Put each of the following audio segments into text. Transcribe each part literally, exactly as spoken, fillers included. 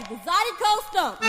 The Zydeco Stomp.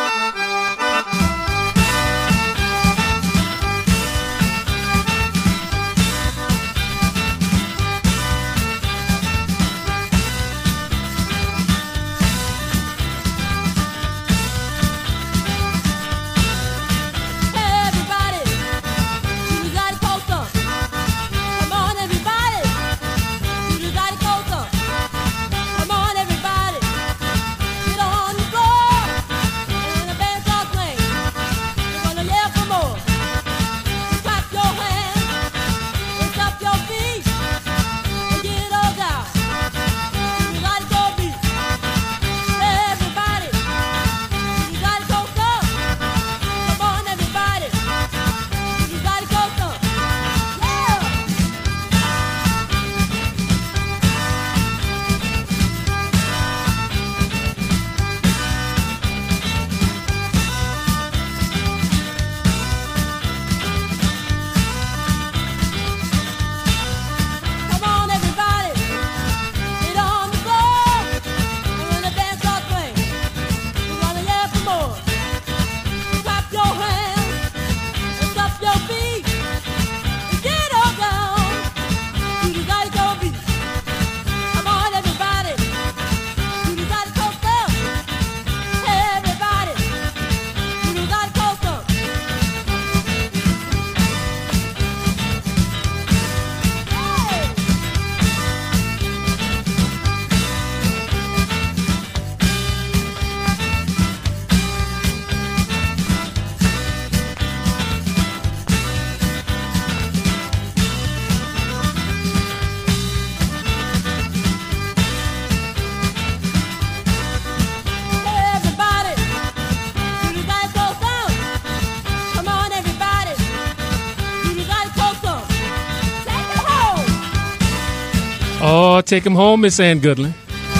Oh, take him home, Miss Ann Goodlin.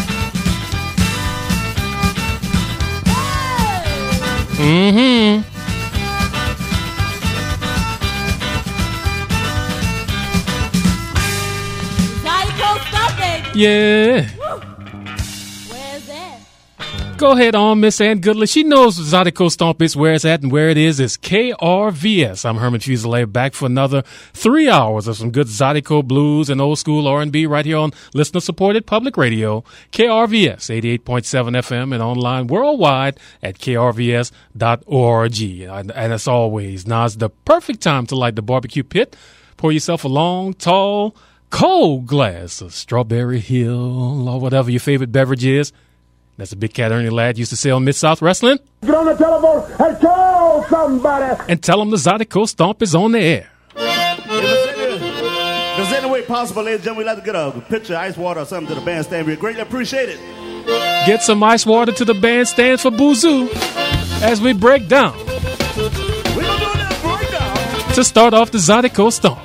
Mm-hmm. Yeah. Where's that? Go ahead on, Miss Ann Goodlin. She knows Zydeco Stomp is where it's at, and where it is is K R V S. I'm Herman Fusilier, back for another three hours of some good Zydeco blues and old school R and B right here on listener-supported public radio, K R V S, eighty-eight point seven F M, and online worldwide at K R V S dot org. And, and as always, now's the perfect time to light the barbecue pit. Pour yourself a long, tall, cold glass of Strawberry Hill or whatever your favorite beverage is. That's a Big Cat Ernie Ladd used to say on Mid-South Wrestling. Get on the telephone and call somebody. And tell them the Zydeco Stomp is on the air. If there's any way possible, ladies and gentlemen, we'd like to get a pitcher of ice water or something to the bandstand. We'd greatly appreciate it. Get some ice water to the bandstand for Boozoo as we break down. We're going to do that breakdown. To start off the Zydeco Stomp.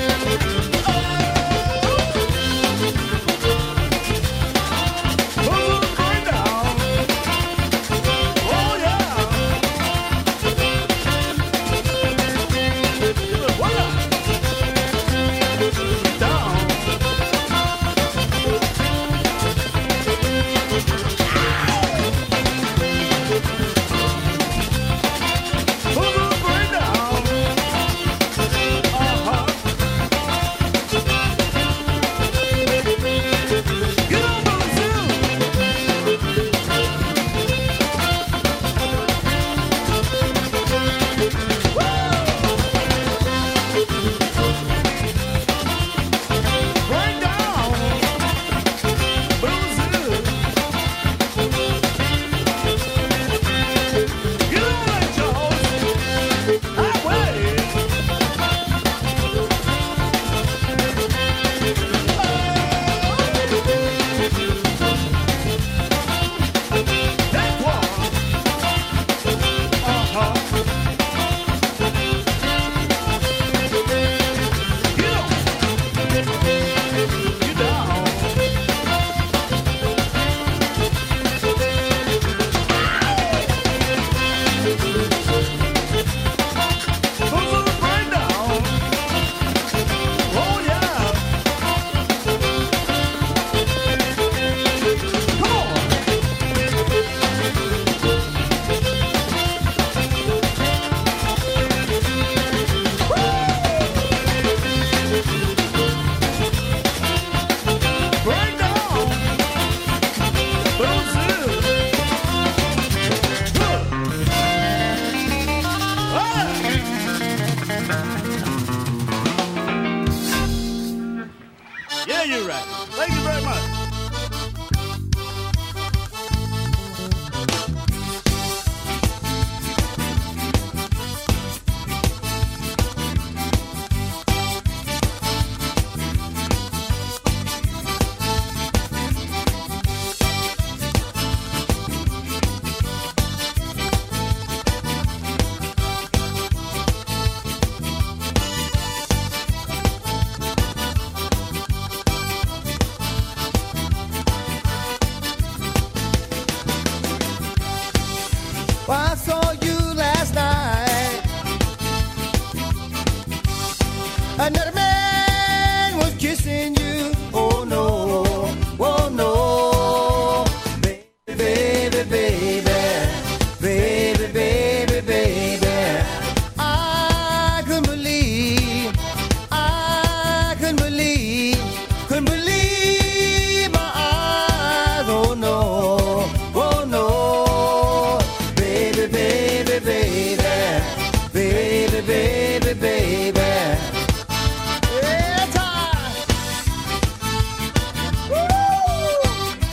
Boom! Yeah, you're right. Thank you very much. Well, I saw you last night. Another man was kissing you. Oh no, oh no, baby, baby, baby, baby, baby, baby. I couldn't believe, I couldn't believe, couldn't believe my eyes. Oh no, oh no, baby, baby, baby, baby, baby, baby. Yeah, time. Woo!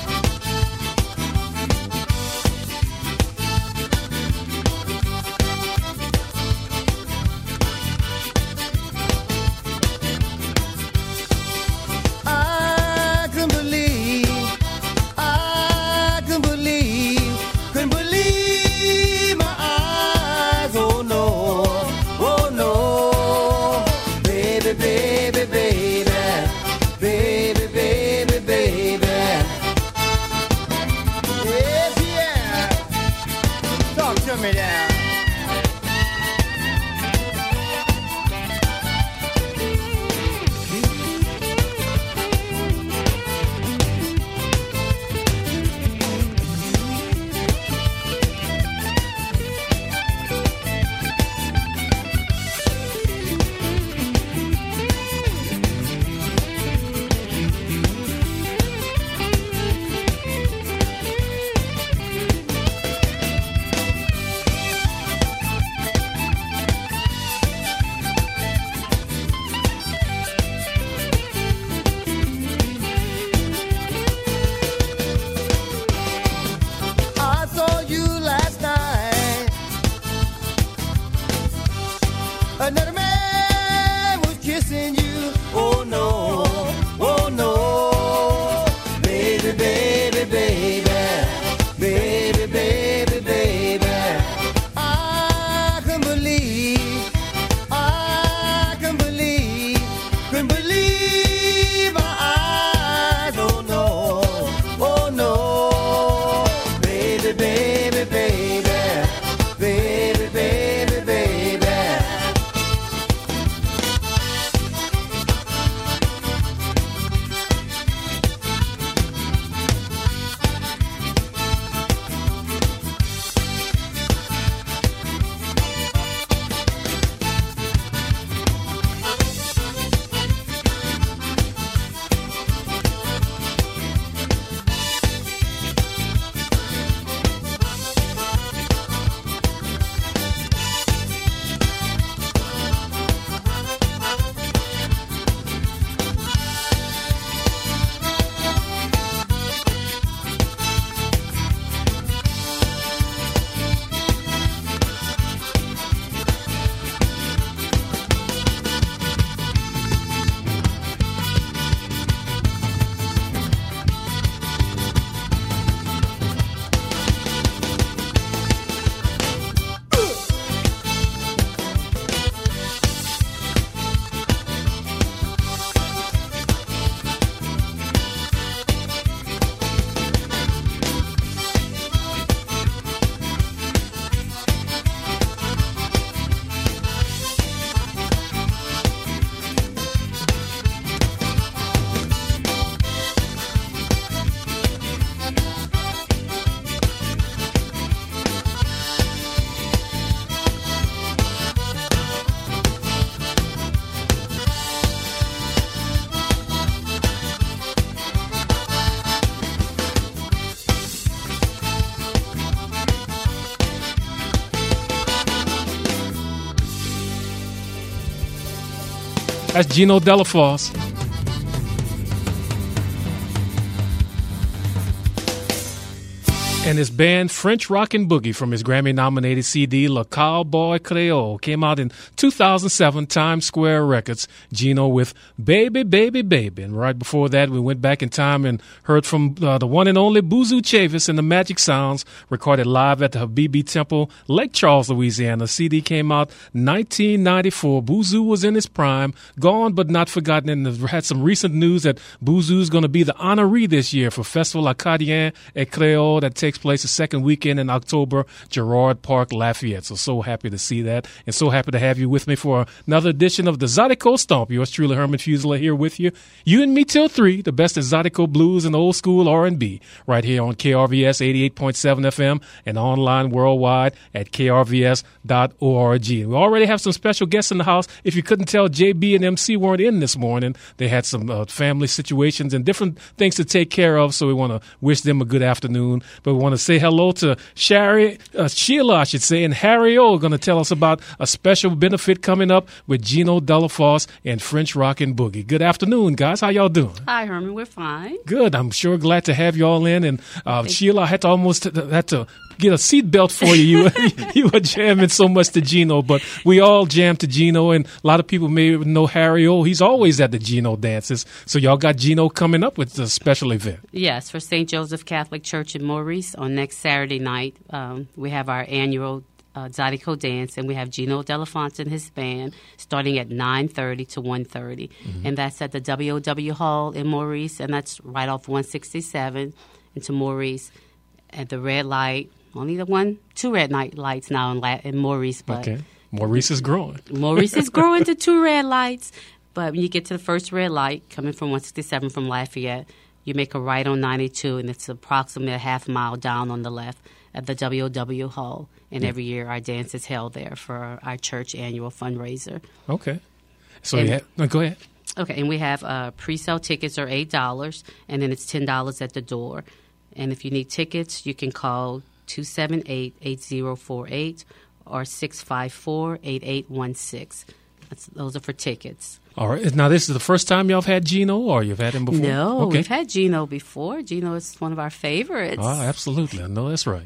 I couldn't believe, I couldn't believe, couldn't believe my eyes. Oh no, oh no, baby, baby, baby, baby, baby, baby. Yeah, yeah. Talk to me now. I saw you last night. Another man was kissing you. Oh no, oh no, baby, baby, baby, baby, baby, baby. I couldn't believe, I couldn't believe, couldn't believe my eyes. Oh no, oh no, baby, baby, baby, baby, baby, baby. That's Gino Delafosse. And his band French Rockin' Boogie from his Grammy-nominated C D Le Cowboy Creole came out in two thousand seven, Times Square Records. Gino with Baby, Baby, Baby. And right before that, we went back in time and heard from uh, the one and only Boozoo Chavis and the Magic Sounds, recorded live at the Habibi Temple, Lake Charles, Louisiana. C D came out nineteen ninety-four. Boozoo was in his prime, gone but not forgotten, and had some recent news that Boozoo's going to be the honoree this year for Festival Acadien et Creole that takes place the second weekend in October, Girard Park, Lafayette. So, so happy to see that, and so happy to have you with me for another edition of the Zydeco Stomp. Yours truly, Herman Fusela, here with you. You and me till three, the best of Zydeco blues and old school R and B, right here on K R V S eighty-eight point seven F M and online worldwide at K R V S dot org. We already have some special guests in the house. If you couldn't tell, J B and M C weren't in this morning. They had some uh, family situations and different things to take care of, so we want to wish them a good afternoon. But we want to say hello to Shari, uh, Sheila, I should say, and Harry O. going to tell us about a special benefit coming up with Gino Delafosse and French Rockin' Boogie. Good afternoon, guys. How y'all doing? Hi, Herman. We're fine. Good. I'm sure glad to have y'all in. And uh, Sheila, I had to almost had to get a seatbelt for you. You, you were jamming so much to Gino, but we all jam to Gino, and a lot of people may know Harry O. He's always at the Gino dances. So y'all got Gino coming up with a special event. Yes, for Saint Joseph Catholic Church in Maurice on next Saturday night. Um, we have our annual uh, Zydeco dance, and we have Gino Delafosse and his band starting at nine thirty to one thirty. Mm-hmm. And that's at the W O W Hall in Maurice, and that's right off one sixty-seven into Maurice at the red light. Only the one, two red night lights now in, La- in Maurice. But okay. Maurice is growing. Maurice is growing to two red lights. But when you get to the first red light, coming from one sixty-seven from Lafayette, you make a right on ninety-two, and it's approximately a half mile down on the left at the W O W Hall. And yeah. every year our dance is held there for our church annual fundraiser. Okay. So and, yeah, no, go ahead. Okay, and we have uh, pre-sale tickets are eight dollars, and then it's ten dollars at the door. And if you need tickets, you can call two seven eight, eight zero four eight or six five four, eight eight one six. That's, those are for tickets. All right. Now, this is the first time y'all have had Gino, or you've had him before? No, okay. We've had Gino before. Gino is one of our favorites. Oh, absolutely. I know that's right.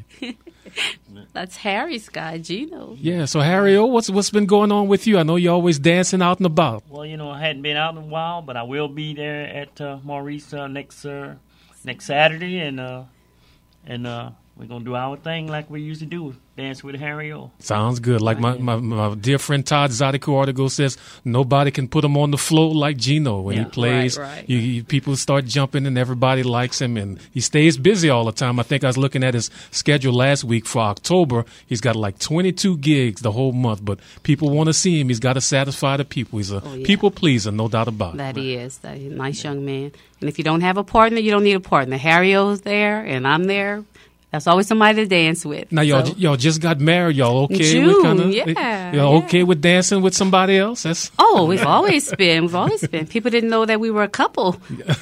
That's Harry's guy, Gino. Yeah. So, Harry O, what's what's been going on with you? I know you're always dancing out and about. Well, you know, I hadn't been out in a while, but I will be there at uh, Maurice uh, next uh, next Saturday, and uh, and uh, we're going to do our thing like we usually do, dance with Harry O. Sounds good. Like my, my, my dear friend Todd Zydeco article says, nobody can put him on the floor like Gino. When yeah. he plays, right, right. You, you, people start jumping and everybody likes him. And he stays busy all the time. I think I was looking at his schedule last week for October. He's got like twenty-two gigs the whole month. But people want to see him. He's got to satisfy the people. He's a oh, yeah. people pleaser, no doubt about it. That he is. That he's a nice young man. And if you don't have a partner, you don't need a partner. Harry O's there and I'm there. That's always somebody to dance with. Now, y'all, so. y'all just got married. Y'all okay June, with kind of? yeah. Y'all yeah. okay with dancing with somebody else? That's oh, we've always been. We've always been. People didn't know that we were a couple.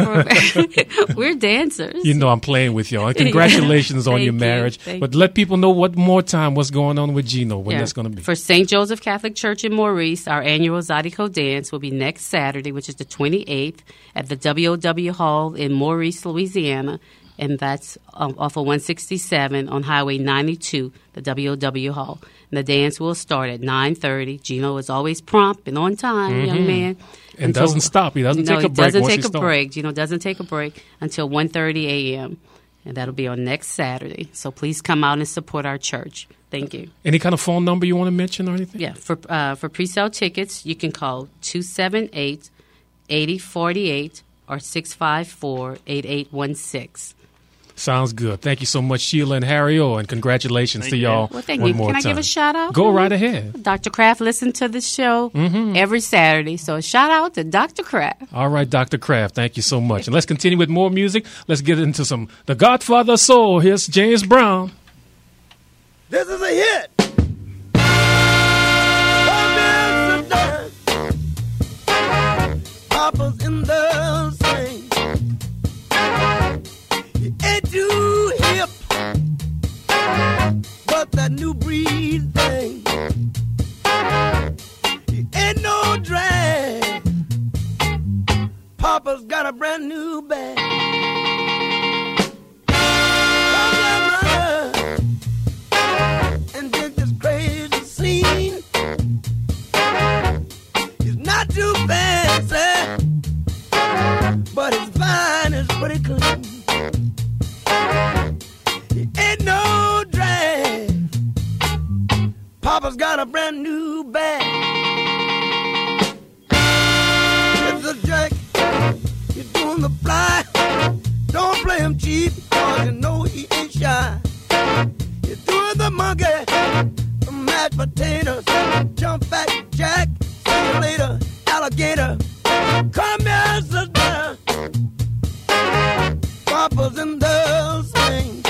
We're dancers. You know I'm playing with y'all. Congratulations on Thank your you. marriage. Thank but let people know what more time, what's going on with Gino, when yeah. that's going to be. For Saint Joseph Catholic Church in Maurice, our annual Zydeco dance will be next Saturday, which is the twenty-eighth, at the W O W Hall in Maurice, Louisiana. And that's um, off of one sixty-seven on Highway ninety-two, the W O W Hall. And the dance will start at nine thirty. Gino is always prompt and on time, mm-hmm. young man. And until, doesn't stop. He doesn't no, take a break. he doesn't once take he a starts. break. Gino doesn't take a break until one thirty a.m. And that'll be on next Saturday. So please come out and support our church. Thank you. Any kind of phone number you want to mention or anything? Yeah, for uh, for pre-sale tickets, you can call two seven eight, eight zero four eight or six five four, eight eight one six. Sounds good. Thank you so much, Sheila and Harry O, and congratulations thank to you. y'all. Well, thank one you. More Can I time. give a shout out? Go right ahead. Doctor Kraft listens to the show mm-hmm. every Saturday, so a shout out to Doctor Kraft. All right, Doctor Kraft, thank you so much. And let's continue with more music. Let's get into some The Godfather of Soul. Here's James Brown. This is a hit. Papa's in the same. He ain't too hip, but that new breed thing. He ain't no drag, Papa's got a brand new bag. And dig this crazy scene. He's not too fancy, but his vine is pretty clean. He ain't no drag. Papa's got a brand new bag. It's a jack. You're doing the fly. Don't play him cheap, cause you know he ain't shy. You're doing the monkey, the mashed potatoes, jump back jack, see you later, alligator. Come here, sister. Papa's in the swing.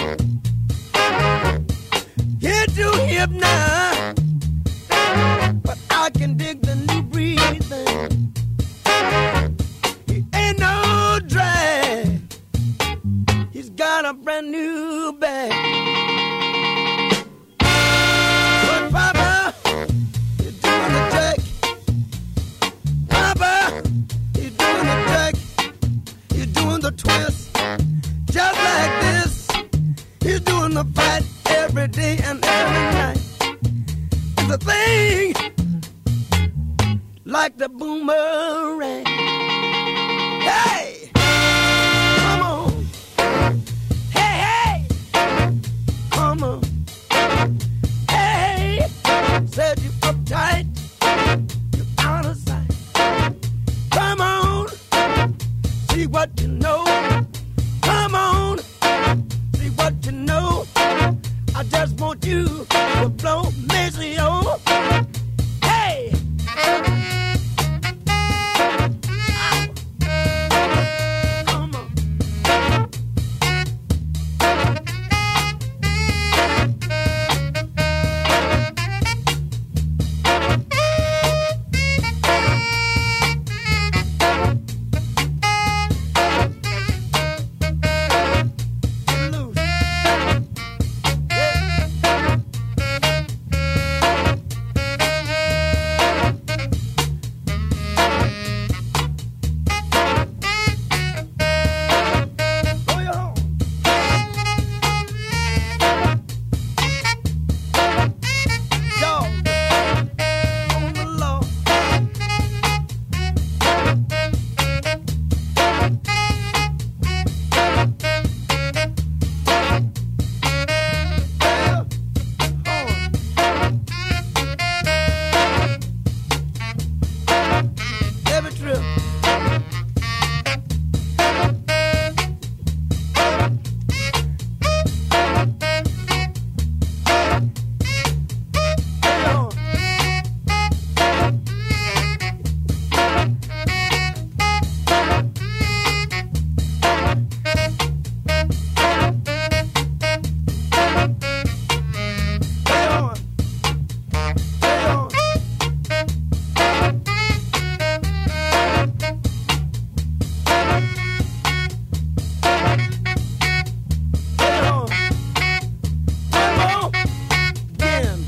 Get too hip now, but I can dig the new breathing. He ain't no drag. He's got a brand new bag. But Papa, you're doing the jack. Papa, you're doing the jack. You're doing the twist. Just like this. He's doing the fight every day and every night. It's a thing like the boomerang. Hey! Come on. Hey, hey! Come on. Hey! Said you uptight. You're out of sight. Come on. See what you know. Come on. See what you know. I just want you to blow Maceo. Hey! Come on. Loose. Go your home. Dog on the law. Well, on. Every trip. Go on. Stay on. Stay on. Stay on. One more. Again.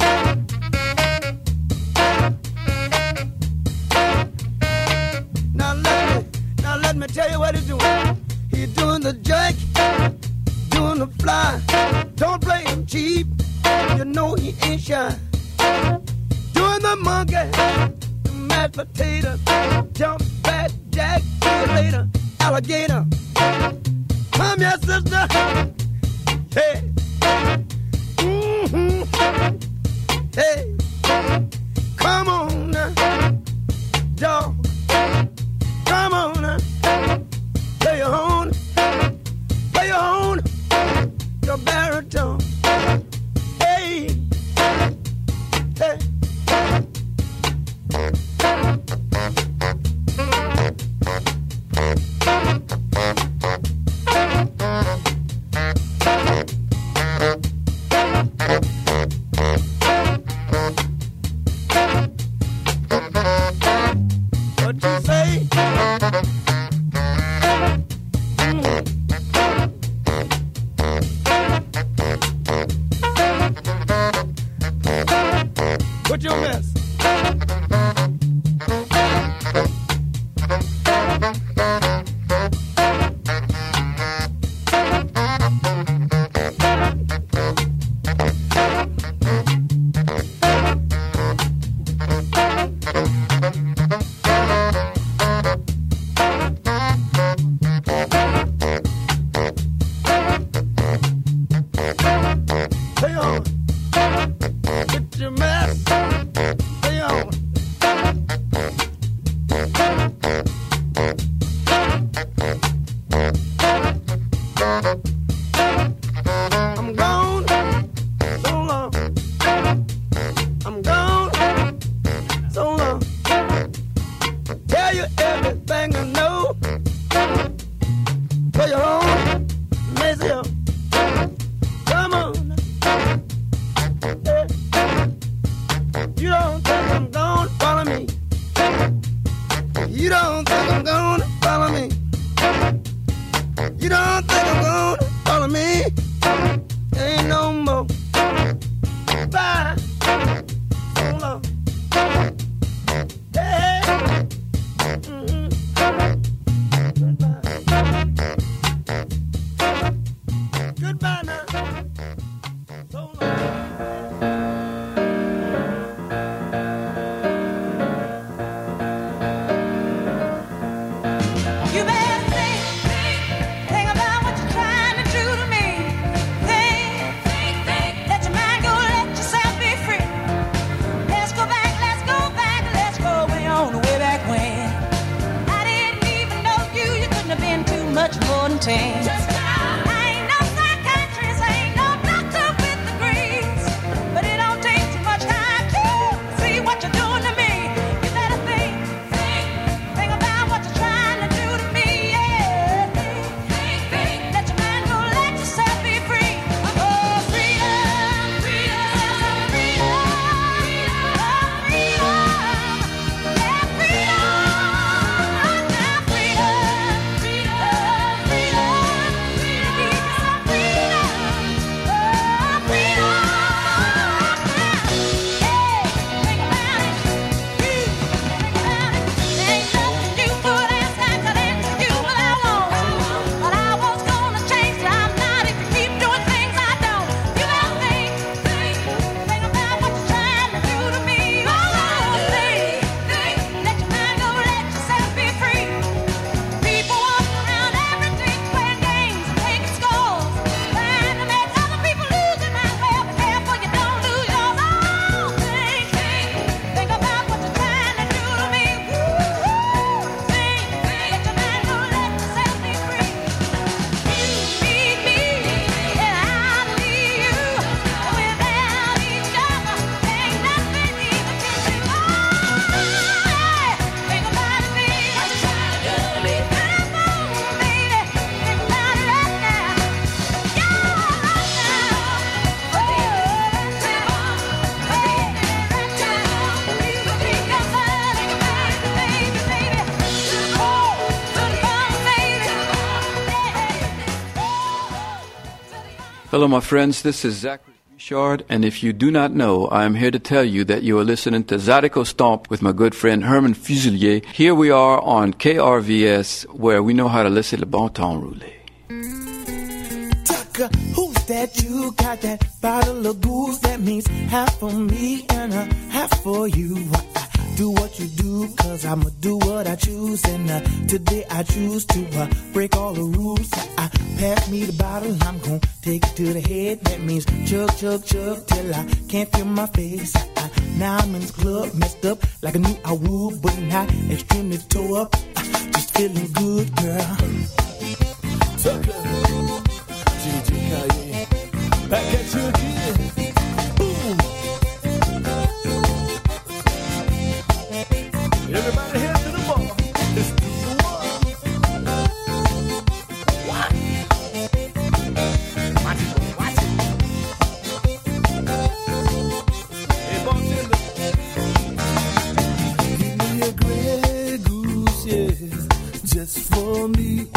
Now let me, now let me tell you what he's doing. He's doing the jack, doing the fly. Don't play him cheap. You know he ain't shy. Doing the monkey, the mashed potato, jump back jack, see you later, alligator. Come here, sister. Hey. Mm-hmm. Hey. Come on now. Dog. Come on now. Play your horn. Play your horn. Your baritone. Hey. Hey. You don't think I'm gonna follow me? You don't think I'm gonna follow me? Ain't no more. Bye. So long. Hey. Mm-hmm. Goodbye. Goodbye now. So long. You better think, think, think about what you're trying to do to me. Think, think, think, let your mind go, let yourself be free. Let's go back, let's go back, let's go way on, way back when. I didn't even know you, you couldn't have been too much more than ten. Just now. I ain't no psychiatrist, I ain't no doctor with degrees, but it don't take too much time to see what you're doing to me. You better think, think, think about what you're trying to do to me. Yeah, think, think, think, let your mind go, let yourself be free. Oh, freedom, freedom, freedom, oh, freedom, yeah, freedom, now freedom, freedom, freedom, Hello, my friends. This is Zachary Bouchard, and if you do not know, I am here to tell you that you are listening to Zydeco Stomp with my good friend Herman Fuselier. Here we are on K R V S, where we know how to listen to Bon Temps Roulé. Tucker, who's that? You got that bottle of booze that means half for me and a half for you. I do what you do, cause I'ma do what I choose. And uh, today I choose to uh, break all the rules. Uh, pass me the bottle, I'm gon' take it to the head. That means chug, chug, chug till I can't feel my face. Uh, now I'm in the club, messed up like I knew I would, but not extremely tore up. Uh, just feeling good, girl. Tucker, G G Kanye, back at you again. Boom. Everybody head to the bar. Let's do the one. What? Watch it, watch it. Hey, bartender. Give me a Grey Goose, yeah, just for me.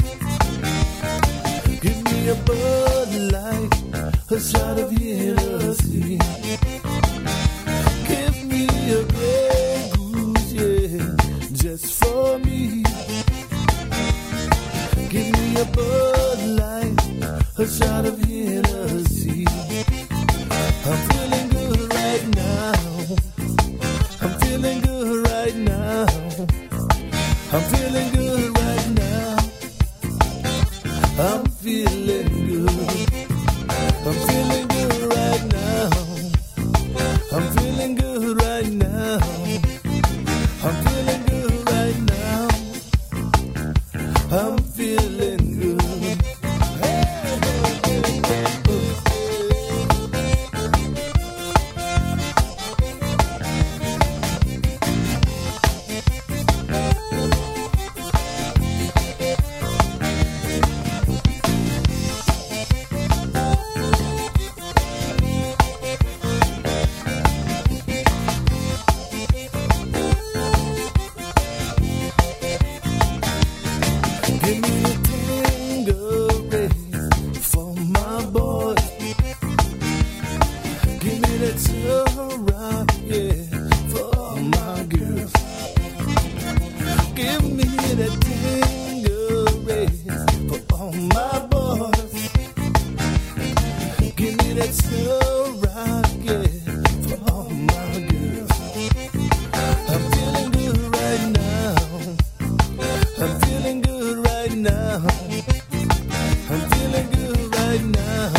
Give me a Bud Light, a shot of Hennessy. Give me a Grey Goose, yeah, just for me. Give me a Bud Light, a shot of Hennessy. I'm feeling good right now. I'm feeling good right now. I'm feeling good right now. I'm feeling good. I'm feeling good right now. I'm feeling good right now. I'm feeling good right now. I'm feeling good. me hear that tingle for all my boys. Give me that soul rocket for all my girls. I'm feeling good right now. I'm feeling good right now. I'm feeling good right now.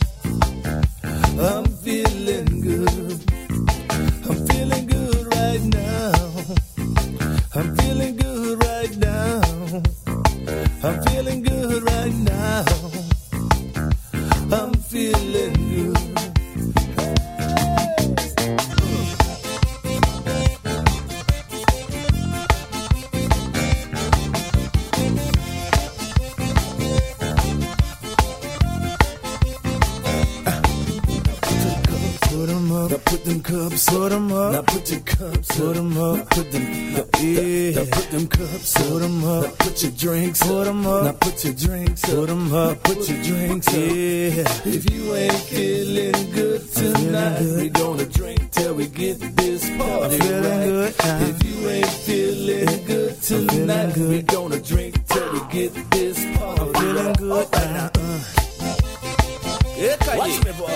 I'm feeling good. I'm feeling good right now. I'm feeling good right now. I'm feeling good right now. I'm feeling good. Now put them cups, put them up. Now put your cups, put them up. Now put them, yeah. Now put them cups, put them up. Now put your drinks, put them up. Now put your drinks, put them up. Now put your drinks, yeah. If you ain't feeling good tonight, we gonna drink till we get this party right. If you ain't feeling good tonight, we gonna drink till we get this party right. Feeling good, uh, uh. Watch me, boy.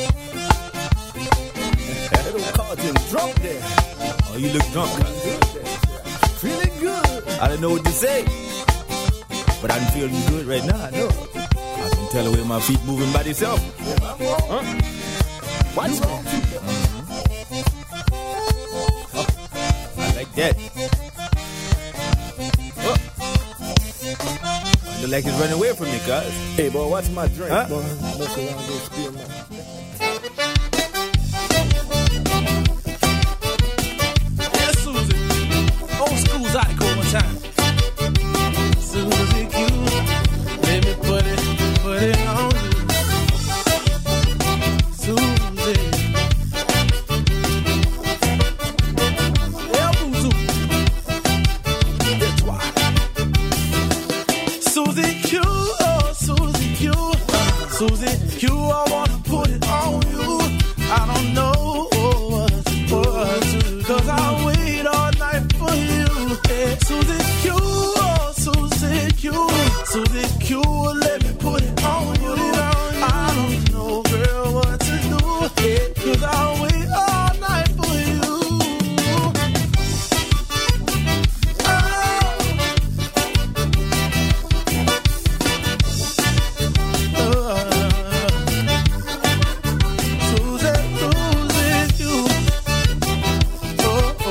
Little cartoon drunk there. Oh, you look drunk, huh? Feeling good. I don't know what to say, but I'm feeling good right now. I know. I can tell the way my feet moving by themselves. Huh? Watch me. Oh, I like that. Oh. I look like it's running away from me, guys. Hey, boy, watch my drink, huh? Boy. Look around, go spill my. Zydeco one time. Susie Q, let me put it, put it on you. Susie. El Buzu. That's why. Susie Q, oh Susie Q. Susie Q, I wanna put it on you. I don't know what to do, cause I wait all night for you. Susie Q, oh Susie Q, Susie Q, let me put it on you. I don't know, girl, what to do, cause I'll wait all night for you. Oh. Uh, Susie, Susie Q. Oh, oh.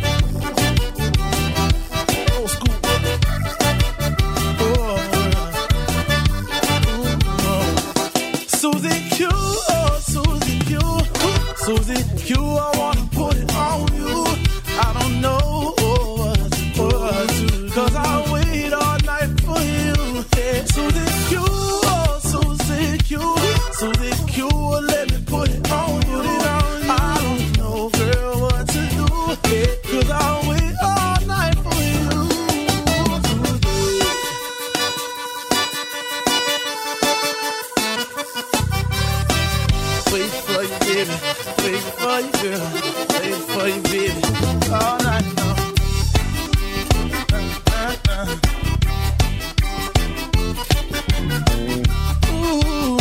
Susie Q, I wanna put it on you. I don't know what to do, cause I'll wait all night for you. Yeah. Susie Q, oh Susie Q, Susie Q, let me put it on you. I don't know, girl, what to do, yeah, cause I'll wait all night for you. Wait for you, baby. Wait for you, girl. Wait for you, baby. All night long. Uh, uh, uh. Ooh.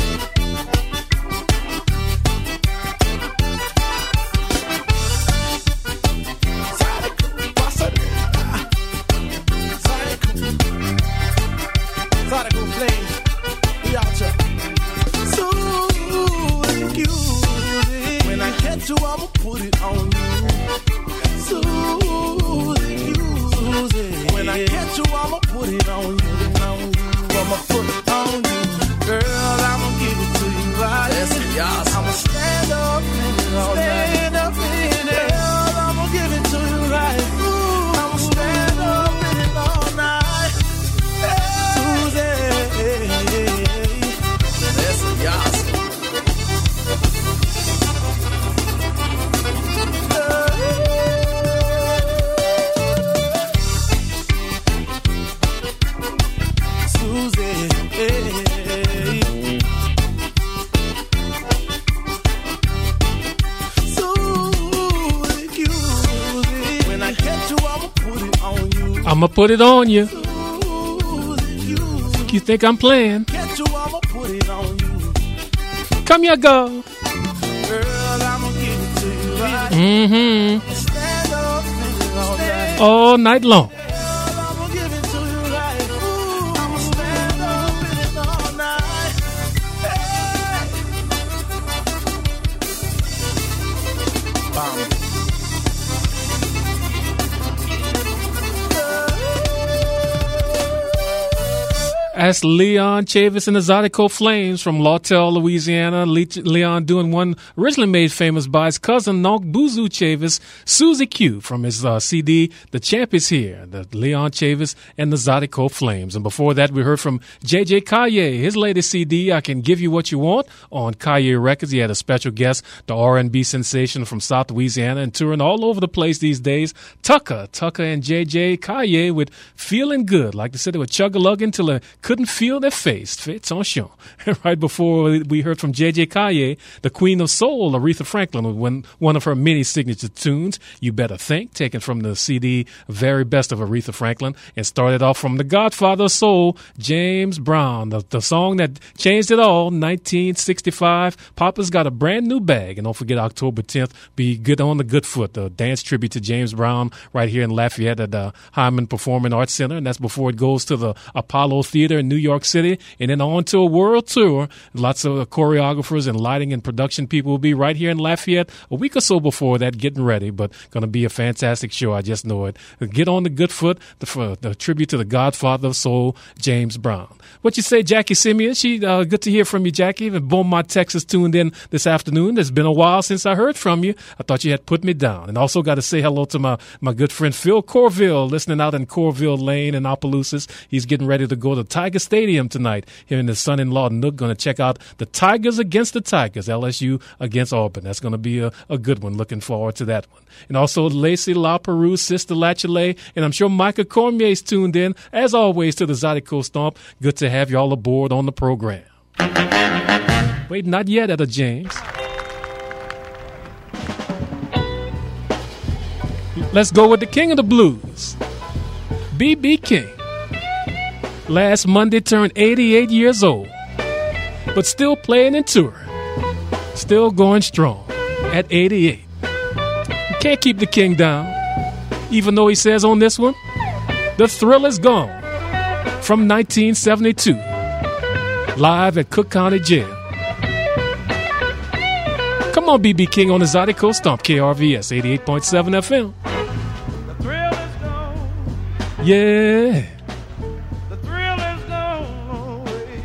Zydeco Flames. We out here. So you. When I catch you, I'ma put it on you. Susie, Susie. When I catch you, I'ma put it on you. I'ma put it on you. Girl, I'ma give it to you right. I'ma stand up in it all night. Stand up in it. Girl, I'ma give it to you right. I'ma stand up in it all night. Susie. Listen, y'all. I'ma put it on you. You think I'm playing? Get you, I'ma put it on you. Come here, go. Girl, I'ma give it to you right. Mm-hmm. Stand up, stand it all night. All night long. Girl, I'ma give it to you right. Ooh, I'ma stand up in it all night. Hey. Bam. That's Leon Chavis and the Zydeco Flames from Lawtell, Louisiana. Le- Leon doing one originally made famous by his cousin, Nonk Buzu Chavis, Susie Q, from his uh, C D, The Champ Is Here, the Leon Chavis and the Zydeco Flames. And before that, we heard from J J Kaye, his latest C D, I Can Give You What You Want, on Kaye Records. He had a special guest, the R and B sensation from South Louisiana, and touring all over the place these days, Tucker. Tucker and J J Kaye with Feeling Good. Like they said, they were chug-a-lugging till they couldn't feel their face. It's on show. Right before we heard from J J Kaye, the Queen of Soul, Aretha Franklin, with one of her many signature tunes, You Better Think, taken from the C D Very Best of Aretha Franklin, and started off from the Godfather of Soul, James Brown, the, the song that changed it all, nineteen sixty-five. Papa's got a brand new bag. And don't forget, October tenth, be good on the good foot, the dance tribute to James Brown right here in Lafayette at the Hyman Performing Arts Center. And that's before it goes to the Apollo Theater in New York City, and then on to a world tour. Lots of choreographers and lighting and production people will be right here in Lafayette a week or so before that, getting ready, but going to be a fantastic show. I just know it. Get on the good foot, the, for the tribute to the Godfather of Soul, James Brown. What you say, Jackie Simeon? She uh, good to hear from you, Jackie. Even Beaumont, Texas, tuned in this afternoon. It's been a while since I heard from you. I thought you had put me down. And also got to say hello to my, my good friend Phil Corville, listening out in Corville Lane in Opelousas. He's getting ready to go to Tiger Stadium tonight. Him and his son-in-law Nook going to check out the Tigers against the Tigers, L S U against Auburn. That's going to be a, a good one. Looking forward to that one. And also Lacey LaPerouse, Sister Lachele, and I'm sure Micah Cormier's tuned in, as always, to the Zydeco Stomp. Good to have y'all aboard on the program. Wait, not yet, Etta James. Let's go with the King of the Blues, B B King. Last Monday turned eighty-eight years old, but still playing and touring. Still going strong at eighty-eight. You can't keep the king down, even though he says on this one, The Thrill Is Gone, from nineteen seventy-two, live at Cook County Jail. Come on, B B King on the Zydeco Stomp, K R V S eighty-eight point seven F M. The thrill is gone. Yeah. The thrill is gone away.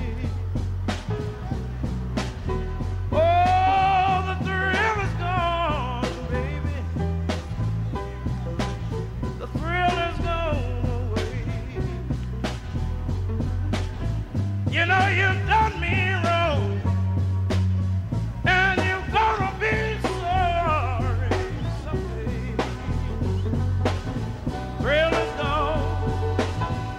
Oh, the thrill is gone, baby. The thrill is gone away. You know you've done me wrong, and you're gonna be sorry someday. Thrill is gone.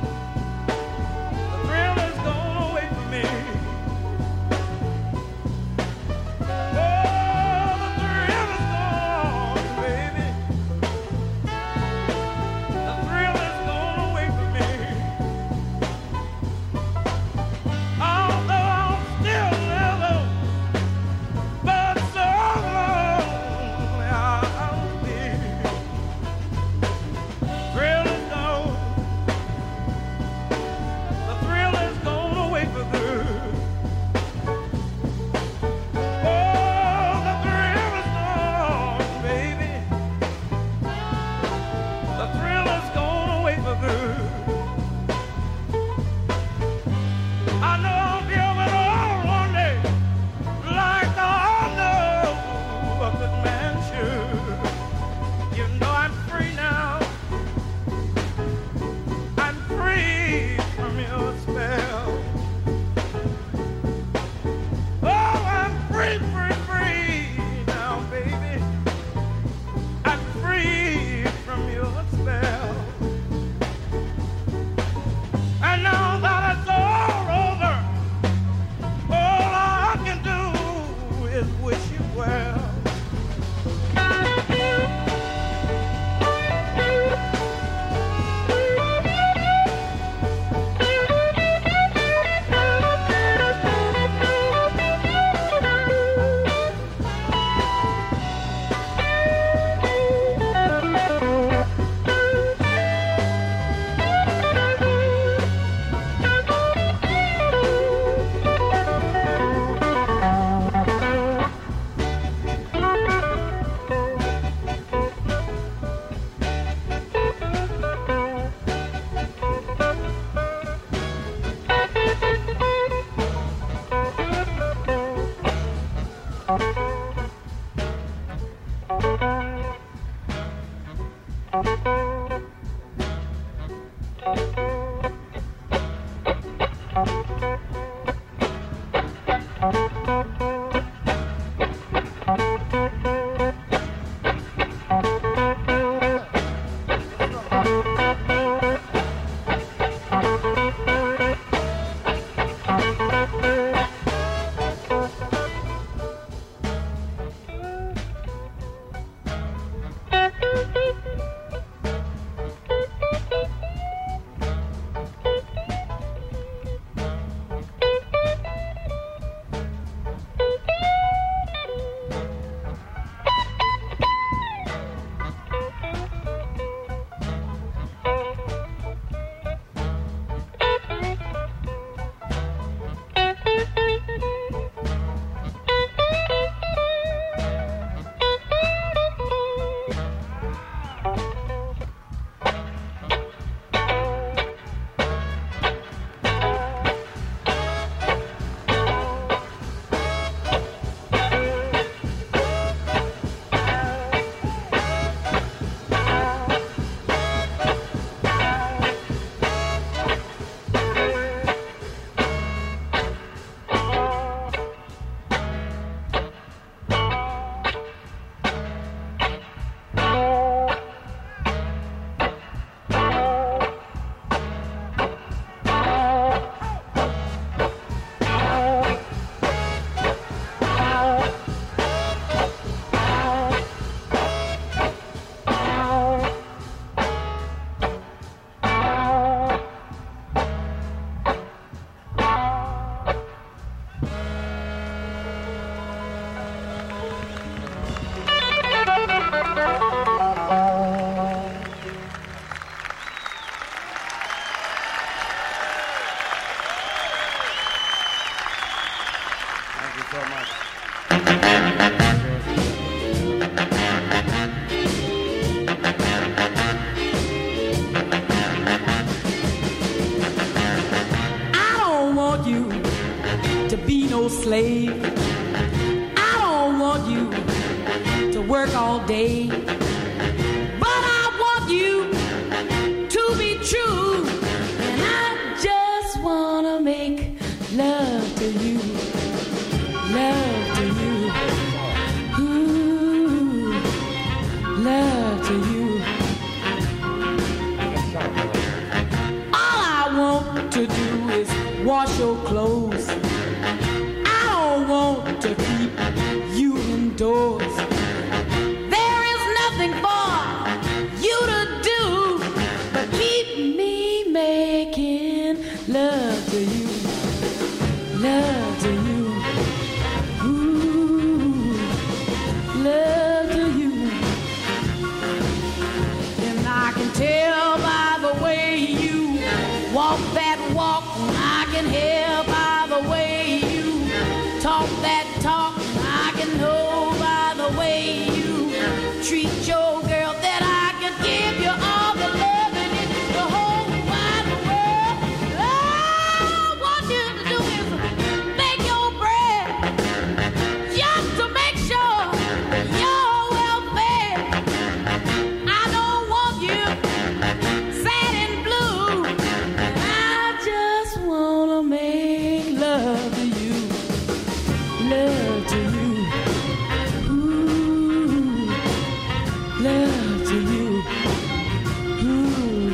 your slave. I don't want you to work all day, but I want you to be true, and I just wanna make love to you, love to you, ooh, love to you. All I want to do is wash your clothes. I don't want to keep you indoors. There is nothing for you to do but keep me making love to you, love to you, ooh, love to you. And I can tell by the way you walk that walk, I can hear by the way you talk that talk, I can know by the way you treat your girl that I can give you all the love in it, the whole wide world. All I want you to do is make your bread, just to make sure you're well fed. I don't want you sad and blue, I just wanna make love to you, love to you, ooh, love to you, ooh.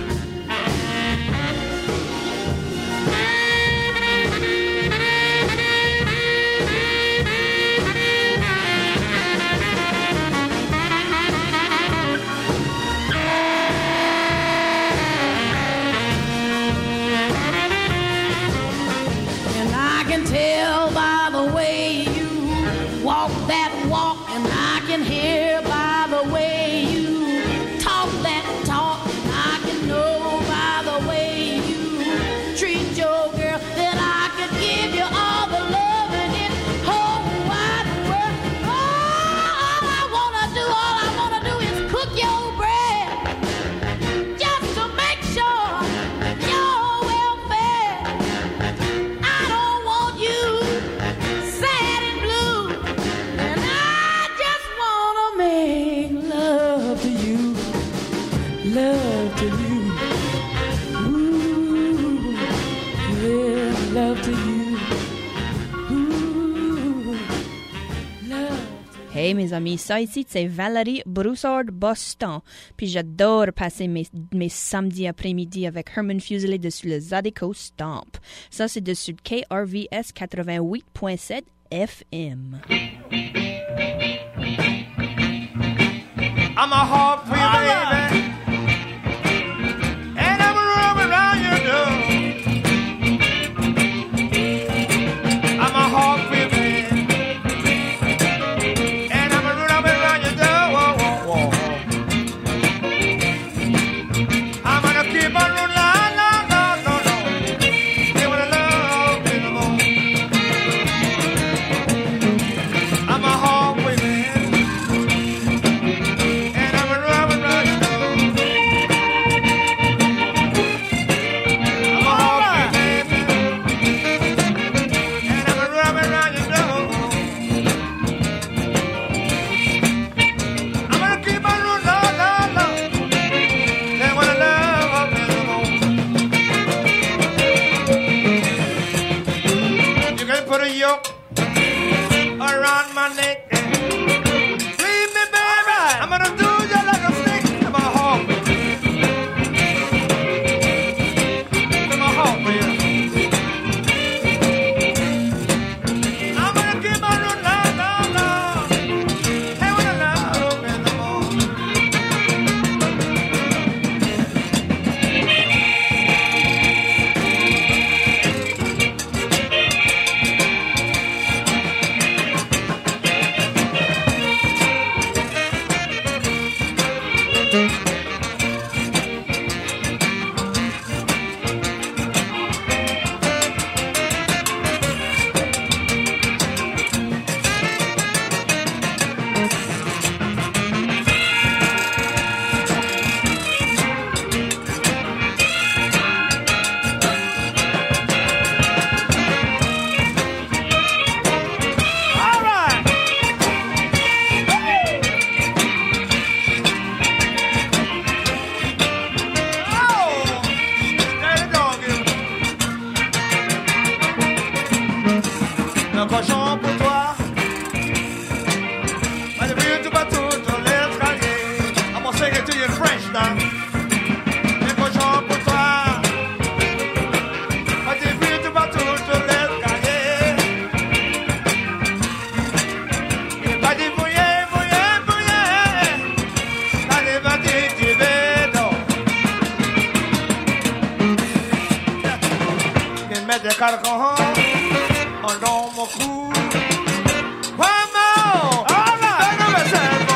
And I can tell by the way you walk that walk, and I can hear by the way you talk that talk, I can know by the way you treat your girl that I could give you all the love in it whole wide world. All I wanna do, all I wanna do is cook your bread, just to make sure you're well fed. I don't want you sad and blue, and I just wanna make love to you, love to you, ooh, yeah, love to you, ooh, love. Hey mes amis, ça ici c'est Valérie Broussard Boston. Puis j'adore passer mes, mes samedis après-midi avec Herman Fuselier dessus le Zydeco Stomp. Ça c'est dessus K R V S quatre-vingt-huit point sept F M. I'm a hawk for you, baby. And I'm roaming around your door. I'm a hawk for you, baby. And I'm roaming around your door. Whoa, whoa, whoa. I'm gonna keep on running, no, no, no, no. They wanna love me no more. I'm a hawk for you, baby. And I'm a rubber met the car go home. On don't mo cool. One more. All right. Don't go say more.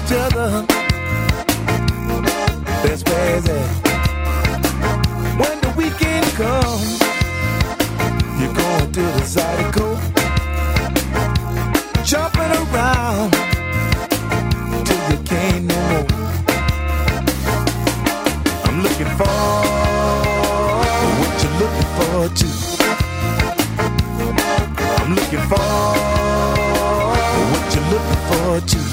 each other. That's where it's at. When the weekend comes, you're going to the Zydeco, jumping around till you can't no more. I'm looking for what you're looking for too. I'm looking for what you're looking for too.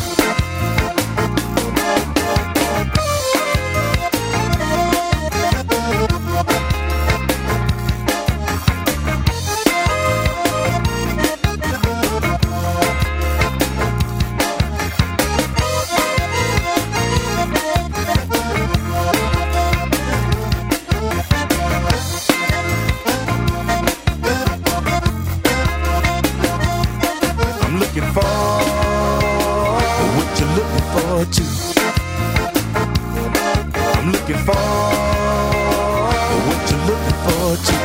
I'm looking for what you're looking for too.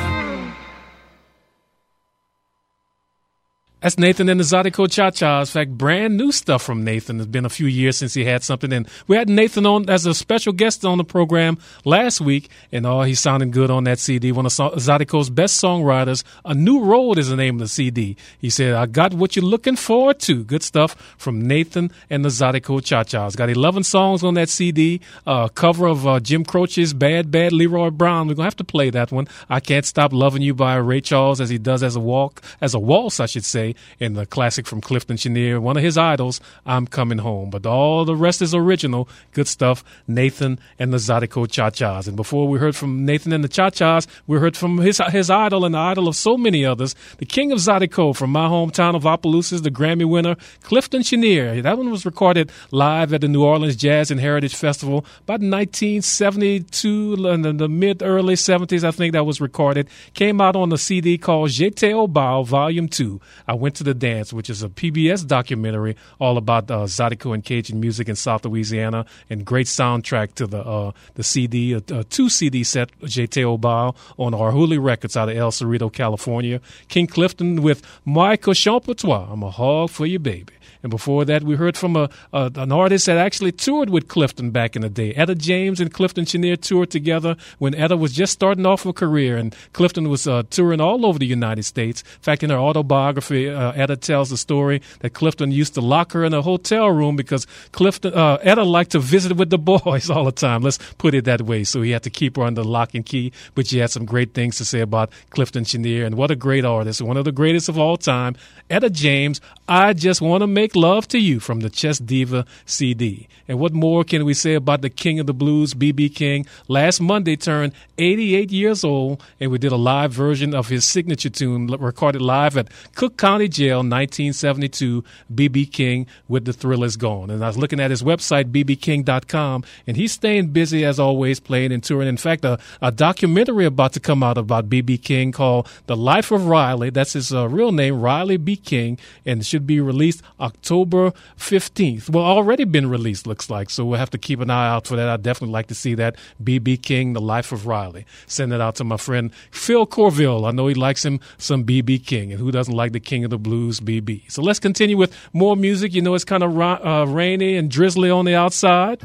That's Nathan and the Zydeco Cha-Chas. In fact, brand new stuff from Nathan. It's been a few years since he had something. And we had Nathan on as a special guest on the program last week. And oh, he's sounding good on that C D. One of Zydeco's best songwriters. A New Road is the name of the C D. He said, I got what you're looking for too. Good stuff from Nathan and the Zydeco Cha-Chas. Got eleven songs on that C D. Uh, cover of uh, Jim Croce's Bad Bad Leroy Brown. We're going to have to play that one. I Can't Stop Loving You by Ray Charles, as he does as a walk, as a waltz, I should say. In the classic from Clifton Chenier, one of his idols, I'm Coming Home. But all the rest is original. Good stuff, Nathan and the Zydeco Cha-Chas. And before we heard from Nathan and the Cha-Chas, we heard from his his idol and the idol of so many others, the king of Zydeco from my hometown of Opelousas, the Grammy winner, Clifton Chenier. That one was recorded live at the New Orleans Jazz and Heritage Festival about nineteen seventy-two, in the, the mid-early seventies, I think that was recorded. Came out on a C D called J'étais au bal, Volume two. I Went to the Dance, which is a P B S documentary all about uh, Zydeco and Cajun music in South Louisiana, and great soundtrack to the uh, the C D, a, a two C D set, J'étais au bal, on Arhoolie Records out of El Cerrito, California. King Clifton with My Cochon pour Toi, I'm a hog for you, baby. And before that, we heard from a, a an artist that actually toured with Clifton back in the day. Etta James and Clifton Chenier toured together when Etta was just starting off her career, and Clifton was uh, touring all over the United States. In fact, in her autobiography, uh, Etta tells the story that Clifton used to lock her in a hotel room because Clifton uh, Etta liked to visit with the boys all the time. Let's put it that way. So he had to keep her under lock and key. But she had some great things to say about Clifton Chenier, and what a great artist, one of the greatest of all time. Etta James, I Just Want to Make Love to You from the Chess Diva C D. And what more can we say about the king of the blues, B B King? Last Monday turned eighty-eight years old, and we did a live version of his signature tune recorded live at Cook County Jail, nineteen seventy-two, B B King with The Thrill Is Gone. And I was looking at his website, b b king dot com, and he's staying busy as always, playing and touring. In fact, a, a documentary about to come out about B B King called The Life of Riley. That's his uh, real name, Riley B. King, and it should be released October fifteenth. Well, already been released, looks like, so we'll have to keep an eye out for that. I'd definitely like to see that. B B King, The Life of Riley. Send it out to my friend Phil Corville. I know he likes him some B B King, and who doesn't like the king of the blues, B B? So let's continue with more music. You know, it's kind of uh, rainy and drizzly on the outside,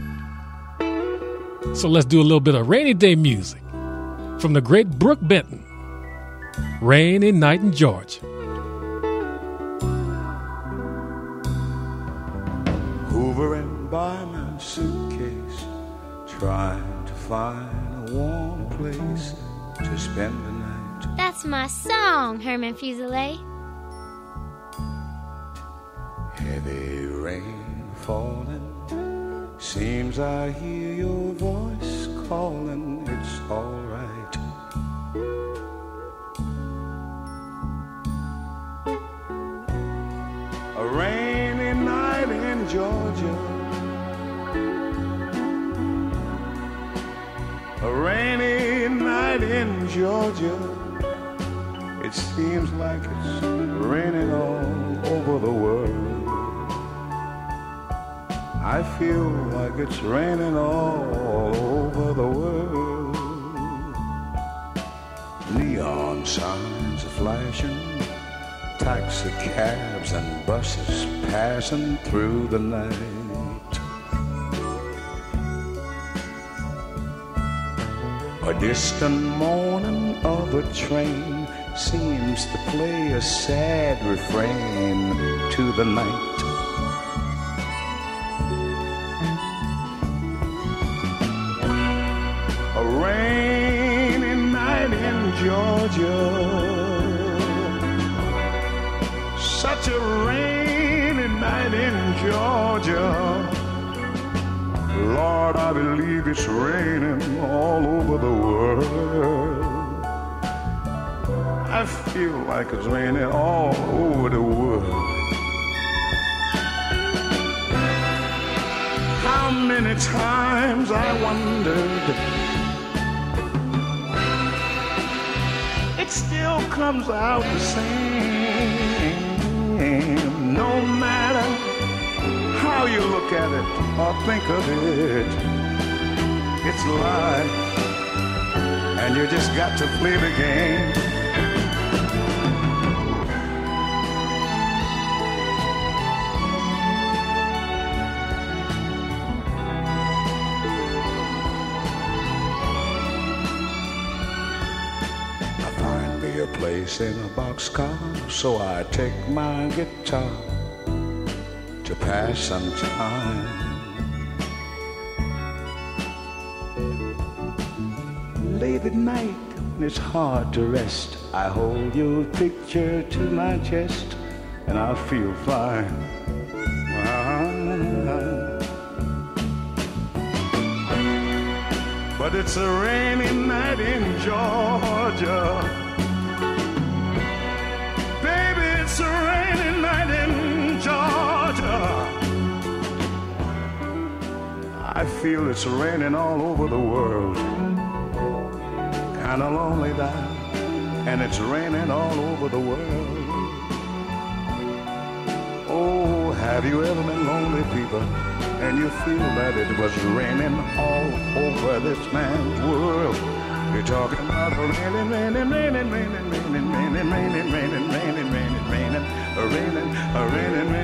so let's do a little bit of rainy day music from the great Brooke Benton. Rainy Night in Georgia. Hovering by my suitcase, trying to find a warm place to spend the night. That's my song, Herman Fuselier. Heavy rain falling, seems I hear your voice calling. It's all right. A rainy night in Georgia, a rainy night in Georgia. It seems like it's raining all over the world. I feel like it's raining all over the world. Neon signs are flashing, taxi cabs and buses passing through the night. A distant moaning of a train seems to play a sad refrain to the night. A rainy night in Georgia, such a rainy night in Georgia. Lord, I believe it's raining all over the world. I feel like it's raining all over the world. How many times I wondered, it still comes out the same. No matter how you look at it or think of it, it's life, and you just got to play the game. I find me a place in a boxcar, so I take my guitar to pass some time. Late at night, when it's hard to rest, I hold your picture to my chest, and I feel fine. But it's a rainy night in Georgia. Baby, it's a rainy night in Georgia. I feel it's raining all over the world. Kinda lonely now, and it's raining all over the world. Oh, have you ever been lonely, people, and you feel that it was raining all over this man's world? You're talking about a raining, raining, raining, raining, raining, raining, raining, raining, raining, raining, raining, a raining, a raining,